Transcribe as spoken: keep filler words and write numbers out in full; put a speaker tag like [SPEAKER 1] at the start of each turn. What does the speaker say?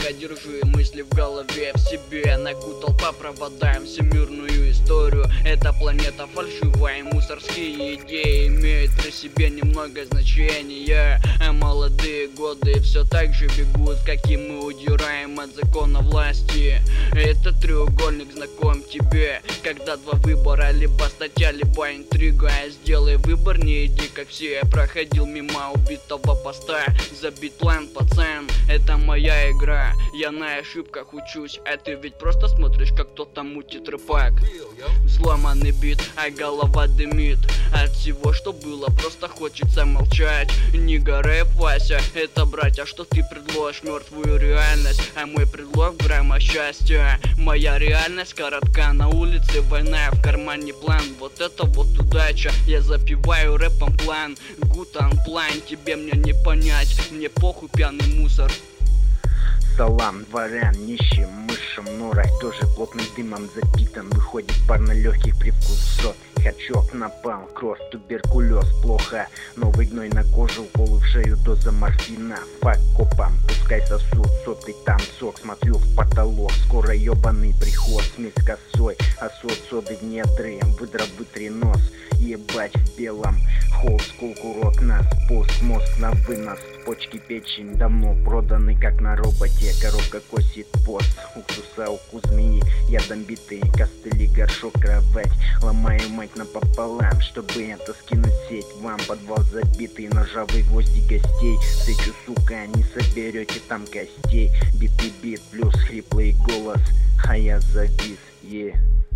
[SPEAKER 1] Я держу мысли в голове, в себе накутал по проводам всемирную историю. Эта планета фальшивая, мусорские идеи имеют при себе немного значения. А молодые годы все так же бегут, как и мы удираем от закона власти. Этот треугольник знаком тебе, когда два выбора, либо статья, либо интрига. Сделай выбор, не иди как все. Проходил мимо убитого поста, забит план, пацан, это моя игра. Я на ошибках учусь, а ты ведь просто смотришь, как кто-то мутит рэпак. Взломанный бит, а голова дымит от всего, что было, просто хочется молчать. Нига, рэп, Вася, это братья, что ты предложишь мертвую реальность, а мой предлог грамма счастья. Моя реальность коротка, на улице война, в кармане план, вот это вот удача. Я запиваю рэпом план, good unplanned, тебе мне не понять, мне похуй пьяный мусор.
[SPEAKER 2] Салам, дворян, нищим, мышам, но рай тоже плотным дымом запитан. Выходит пар на легких, привкус сот. Хачок напал, кровь, туберкулез, плохо. Новый гной на кожу, уколы в шею, доза морфина. Фак копам, пускай сосуд, сотый там сок. Смотрю в потолок, скоро ебаный приход. Смесь косой, а сот соды в недры. Выдра вытри нос, ебать в белом. Холл, скул, курок, нас, пуск, мозг на вынос. Почки, печень давно проданы, как на роботе. Коробка косит пост, уксуса, укус змеи. Ядом битый, костыли, горшок, кровать. Ломаю мать напополам, чтобы это скинуть сеть. Вам подвал забитый, ножовые гвозди гостей. Встречу, сука, не соберете там костей. Битый бит плюс хриплый голос, а я завис, е yeah.